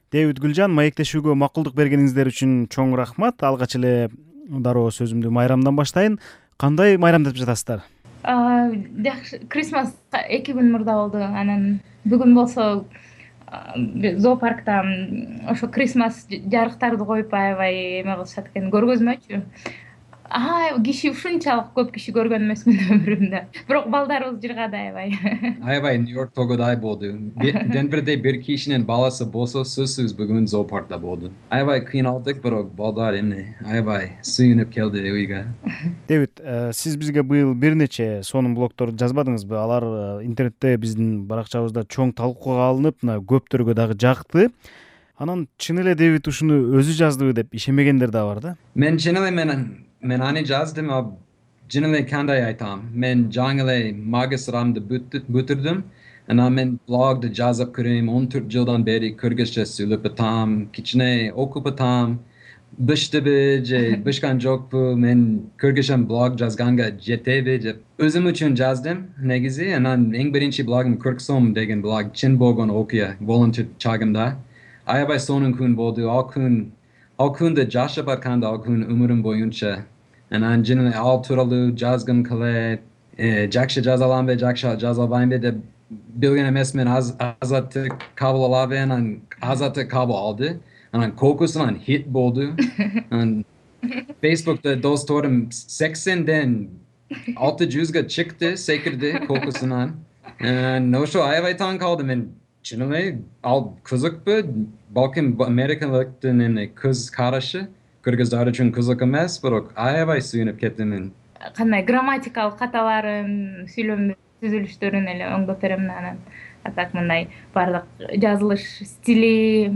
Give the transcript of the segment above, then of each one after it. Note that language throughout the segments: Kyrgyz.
Дэвид, Гүлжан, маектешүүгө макулдук бергениңиздер үчүн чоң рахмат. Алгач эле дароо сөзүмдү майрамдан баштайын. Кандай майрамдап жатасыздар? Жакшы. Крисмас 2 күн мурда болду. Анан бүгүн болсо зоопаркта ошо крисмас жарыктарды коюп аябай эме кылышат экен. Көргөзмөчү. Киши ушунчалык көп киши көргөн эмесмин өмүрүмдө. Бирок балдарыбыз жыргады аябай. Аябай Нью-Йорк тогудай болду. Денверде бир кишинин баласы болсо сөзсүз бүгүн зоопаркта болду. Аябай кыйналдык, бирок балдар эмне аябай сүйүнүп келди үйгө. Дэвид, сиз бизге быйыл бир нече сонун блогторду жазбадыңызбы? Алар интернетте биздин баракчабызда чоң талкууга алынып, мына көптөргө дагы жакты. Анан чын эле Дэвид ушуну өзү жаздыбы деп ишенбегендер да бар да. Мен чын эле мен аны жаздым, чын эле кандай айтам. Мен жаңы эле магистратымды бүтүрдүм. Анан мен блогду жазып көрөйм, 14 жылдан бери кыргызча сүйлөп атам, кичине окуп атам. Быштыбы же бышкан жокпу, мен кыргызча блог жазганга жетеби деп өзүм үчүн жаздым негизи. Анан эң биринчи блогум Кырксом деген блог, чын болгон окуя, волонтер чагымда. Аябай сонун күн болду. Ал күндө жашап атканда ал күн өмүрүм боюнча. Анан жана ал тууралуу жазгым келет. Жакшы жаза аламбы, жакшы жаза албаймбы деп билген эмесмин. Азаттык кабыл алабы, анан Азаттык кабыл алды. Анан кокусунан хит болду. Анан Facebook'ta dostlarım 80'den 600'e çıktı, sekirdi kokusundan. Ошо аябай таң калдым мен. Чын эле ал кызыкпы? Балким Америкалыктын эмне көз карашы кыргыздар үчүн кызык эмес, бирок аябай сүйүнүп кеттим мен. Кандай грамматикалык каталарын, сүйлөм түзүлүштөрүн эле оңдоп берем анан. Так мындай бардык жазылыш стили,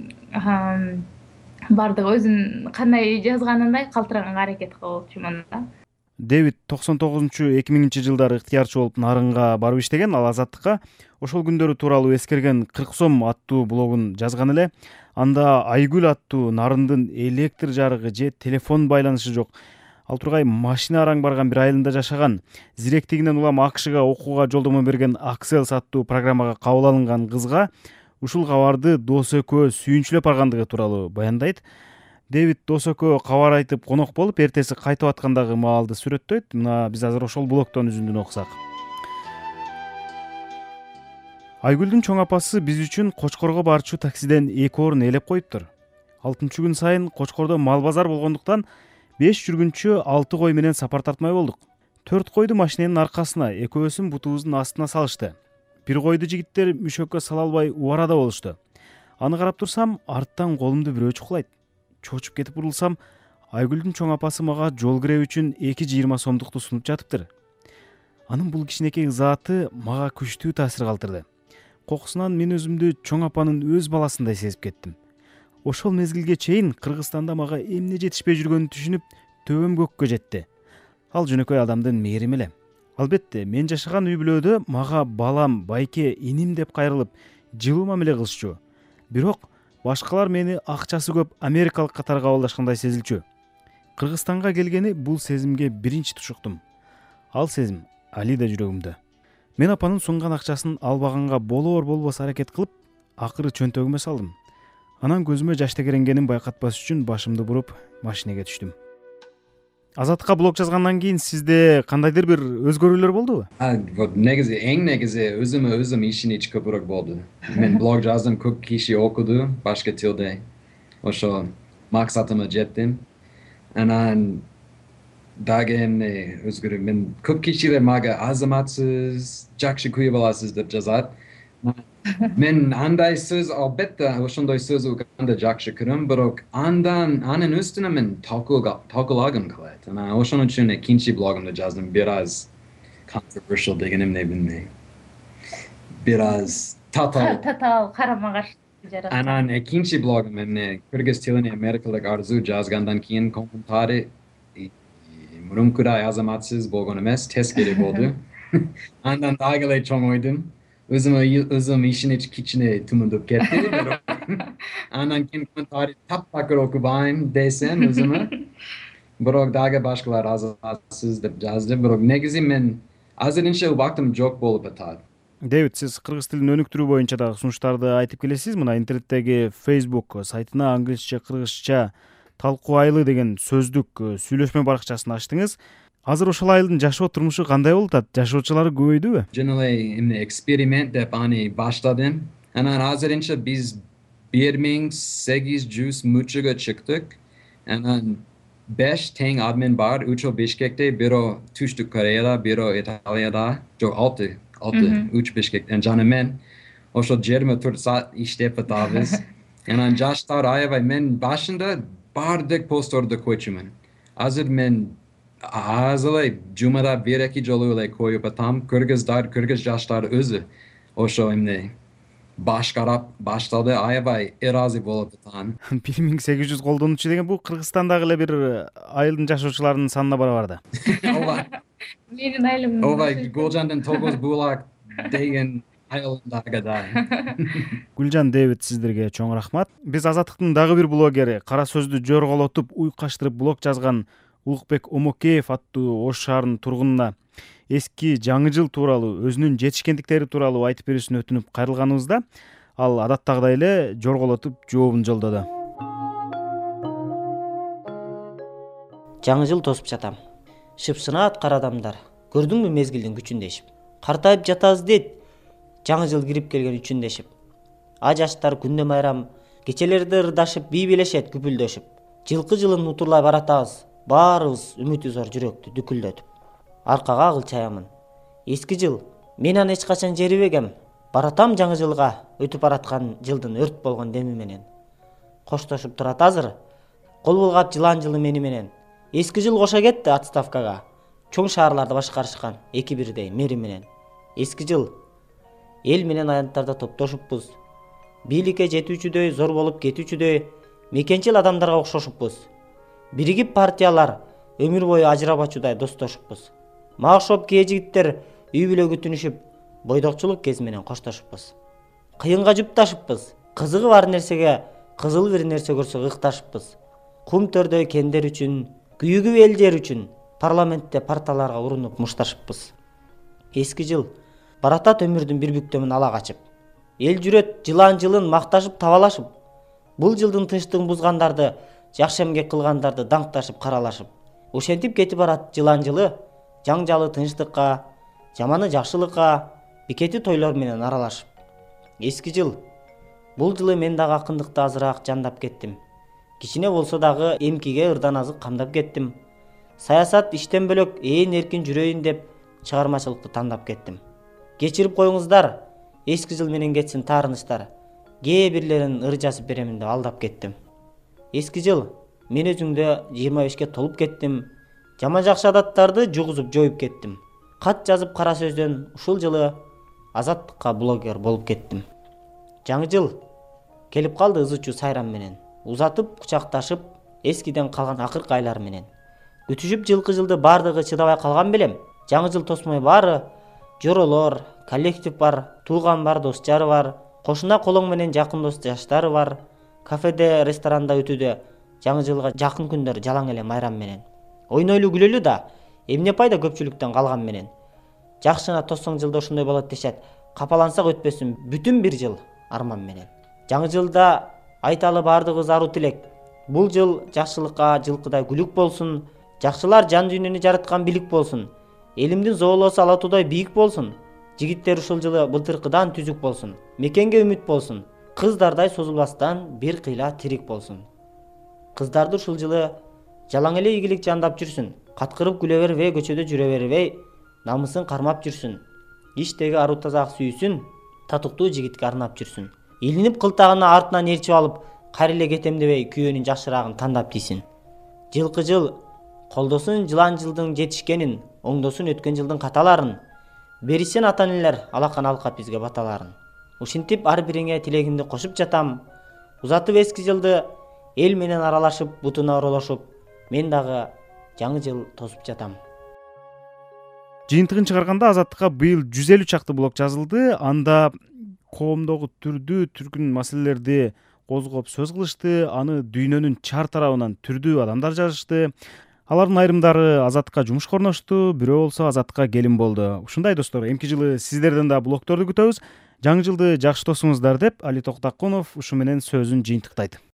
бардык өзүн кандай жазганындай калтыраганга аракет кылчумун да. Дэвид 99-2000 жылдары ыктыярчы болуп нарынга барып иштеген, ал Азаттыкка ошол күндөрү тууралуу эскерген «Кырксом» аттуу блогун жазган эле. Анда Айгүл аттуу нарындын электр жарыгы же телефон байланышы жок, ал тургай машина араң барган бир айылында жашаган, зиректигинен улам АКШга окууга жолдомо берген Акселс аттуу программага кабыл алынган кызга ушул кабарды дос экөө сүйүнчүлөп баргандыгы тууралуу баяндайт. Дэвид дос экөө кабар айтып конок болуп, эртеси кайтып аткандагы маалды сүрөттөйт. Мына биз азыр ошол блогтон үзүндүн окусак. Айгүлдүн чоң апасы биз үчүн Кочкорго барчу таксиден 2 орун ээлеп коюптур. 6-күн сайын Кочкордо мал базар болгондуктан 5 жүргүнчү 6 кой менен сапар тартмай болдук. 4 койду машиненин аркасына, экөөсүн бутубуздун астына салышты. Бир койду жигиттер мүшөккө сала албай убарада болушту. Аны карап турсам, арттан колумду бирөө чукулайт. Чочуп кетип бурулсам, Айгүлдүн чоң апасы мага жол кирөө үчүн 2,20 сомдукту сунуп жатыптыр. Анын бул кичинекей зааты мага күчтүү таасир калтырды. Кокусунан мен өзүмдү чоң апанын өз баласындай сезип кеттим. Ошол мезгилге чейин Кыргызстанда мага эмне жетишпей жүргөнүн түшүнүп, төбөм көккө жетти. Ал жөнөкөй адамдын мээрими эле. Албетте, мен жашаган үй бүлөдө мага балам, байке, иним деп кайрылып, жылуу мамиле кылышчу. Бирок башкалар мени акчасы көп америкалык катары кабылдашкандай сезилчү. Кыргызстанга келгени бул сезимге биринчи тушуктум. Ал сезим али да жүрөгүмдө. Мен апанын сунган акчасын албаганга болбос аракет кылып, акыры чөнтөгүмө салдым. Анан көзүмө жаш тегеренгенин байкатпас үчүн башымды буруп, машинеге түштүм. Азаттыкка блог жазгандан кийин сизде кандайдыр бир өзгөрүүлөр болдубу? Негизи өзүм ишин көбүрөөк болду. Мен блог жаздым, көп киши окуду башка тилде. Ошо максатыма жеттим. Анан дагы эмне өзгөрүү, мен көп кишилер мага азаматсыз, жакшы күйүп аласыз деп жазат. Мен андай сөз, албетте ошондой сөз уганда жакшы көрөм, бирок анын үстүнө мен талкуулагым келет. Анан ошон үчүн экинчи блогумду жаздым, бир аз controversial деген эмне билбейм. Бир аз Татаал карама каршы жарат. Анан экинчи блогум эмне кыргыз тилине америкалык арзуу жазгандан кийин комментарий мурункудай азаматсыз болгон эмес, тескери болду. Андан дагы эле чоң ойдум. Өзүм ишин кичине тумундуп кетти. Андан кийин комментарий таптакыр окубайм десем өзүмө. Бирок дагы башкалар азаматсыз деп жазды. Бирок негизи мен азырынча убактым жок болуп атат. Дэвид, сиз кыргыз тилин өнүктүрүү боюнча дагы сунуштарды айтып келесиз. Мына интернеттеги Facebook сайтына англисче, кыргызча талкуу айылы деген сөздүк сүйлөшмө баракчасын ачтыңыз. Азыр ошол айылдын жашоо турмушу кандай болуп атат? Жашоочулары көбөйдүбү? Generally in the experiment деп аны баштадым. Анан азырынча биз 1800 мучуга чыктык. Анан 5 тең админ бар. Үчөө Бишкекте, биро Түштүк Кореяда, биро Италияда. Жок, 6 үч Бишкектен жана мен ошо 24 саат иштеп атабыз. Анан жаштар аябай, мен башында бардык постторду койчумун. Азыр мен аз эле жумада 1-2 жолу эле коюп атам. Кыргыз жаштар өзү ошо эмне башкарап баштады, аябай ыраазы болуп атам. 1800 колдонуучу деген бул Кыргызстандагы эле бир айылдын жашоочуларынын санына барабар да. Ооба. Менин айылым. Гулжандын Тогуз Булак деген айылындагыдай. Гүлжан, Дэвид, сиздерге чоң рахмат. Биз Азаттыктын дагы бир блогери, кара сөздү жорголотуп уйкаштырып блог жазган Улукбек Омокеев аттуу Ош шаарынын тургунуна эски жаңы жыл тууралуу, өзүнүн жетишкендиктери тууралуу айтып берүүсүн өтүнүп кайрылганыбызда, ал адаттагыдай эле жорголотуп жообун жолдоду. Жаңы жыл тосуп жатам. Шыпсынаат кара адамдар. Көрдүңбү мезгилдин күчүн дешип. Картайып жатабыз дейт. Жаңы жыл кирип келген үчүн дешип. Жаштар күндө майрам кечелерди ырдашып, бий белешет күпүлдөшүп. Жылкы жылын утурлай баратабыз. Баарыбыз үмүтү зор жүрөктү дүкүлдөтүп. Аркага агыл чаямын. Эски жыл, мен аны эч качан жерибегем. Баратам жаңы жылга, өтүп бараткан жылдын өрт болгон деми менен. Коштошуп турат азыр. Кол булгап жылан жылы мени менен. Эски жыл кошо кетти отставкага. Чоң шаарларды башкарышкан 2-1дей мэри менен. Эски жыл, эл менен аянттарда топтошуппуз. Бийликке жетүүчүдөй, зор болуп кетүүчүдөй, мекенчил адамдарга окшошуппуз. Биригип партиялар өмүр бою ажырабачудай достошуппуз. Мага окшоп кээ жигиттер үй бүлө күтүнүшүп, бойдокчулук кез менен коштошуппуз. Кыйынга жупташыппыз. Кызыгы бар нерсеге кызыл бир нерсе көрсө ыкташыппыз. Кум төрдөй кендер үчүн, күйүгү эл жер үчүн парламентте парталарга урунуп мушташыппыз. Эски жыл баратат өмүрдүн бир бүктөмүн ала качып. Эл жүрөт жылан жылын макташып табалашып. Бул жылдын тынчтыгын бузгандарды, жакшы эмгек кылгандарды даңкташып каралашып. Ошентип кетип барат жылан жылы, жаңжалы тынчтыкка, жаманы жакшылыкка, бекети тойлор менен аралашып. Эски жыл. Бул жылы мен дагы акындыкты азыраак жандап кеттим. Кичине болсо дагы эмкиге ырдан азык камдап кеттим. Саясат иштен бөлөк ээн эркин жүрөйүн деп чыгармачылыкты тандап кеттим. Кечирип коюңуздар, эски жыл менен кетсин таарынычтар. Кээ бирлерин ыр жазып беремин деп алдап кеттим. Эски жыл, мен өзүңдө 25ке толуп кеттим. Жаман жакшы адаттарды жугузуп жоюп кеттим. Кат жазып кара сөздөн ушул жылы Азаттыкка блогер болуп кеттим. Жаңы жыл келип калды ызычуу сайрам менен. Узатып, кучакташып, эскиден калган акыркы айлар менен. Күтүшүп жылкы жылды бардыгы чыдабай калган белем. Жаңы жыл тосмой баары, жоролор, коллектив бар, тууган бар, дос жары бар, кошуна колоң менен жакын дос жаштары бар. Кафеде, ресторанда өтүүдө жаңы жылга жакын күндөр жалаң эле майрам менен. Ойнойлуу күлөлүү да, эмне пайда көпчүлүктөн калган менен. Жакшына тоссоң жылда ошондой болот дешет. Капалансак өтпөсүн бүтүн бир жыл арман менен. Жаңы жылда айталы бардыгы заруу тилек. Бул жыл жакшылыкка жылкыдай күлүк болсун, жакшылар жан дүйнөнү жараткан билик болсун. Элимдин зоолоосу ала туудай бийик болсун. Жигиттер ушул жылы былтыркыдан түзүк болсун. Мекенге үмүт болсун. Кыздардай созулбастан бир кыйла тирик болсун. Кыздарды ушул жылы жалаң эле ийгилик жандап жүрсүн. Каткырып күлө бербей, көчөдө жүрө бербей, намысын кармап жүрсүн. Иштеги ару тазак сүйсүн, татыктуу жигитке арнап жүрсүн. Илинип кылтагына артынан ээрчип алып, кайра эле кетем дебей күйөөнүн жакшыраагын тандап тийсин. Жылкы жыл колдосун жылан жылдын жетишкенин, оңдосун өткөн жылдын каталарын. Беришсен ата-энелер алакан алкап бизге баталарын. Ушинтип ар бириңе тилегимди кошуп жатам. Узатып эски жылды эл менен аралашып, бутуна оролошуп, мен дагы жаңы жыл тосуп жатам. Жыйынтыгын чыгарганда Азаттыкка быйыл 150 чакты блог жазылды. Анда коомдогу түрдүү түркүн маселелерди козгоп сөз кылышты, аны дүйнөнүн чар тарабынан түрдүү адамдар жазышты. Алардын айрымдары Азаттыкка жумушка орношту, бирөө болсо Азаттыкка келин болду. Ушундай достор, эмки жылы сиздерден да блогторду күтөбүз. Жаңы жылды жакшы тосуңуздар деп Али Токтакунов ушу менен сөзүн жыйынтыктайт.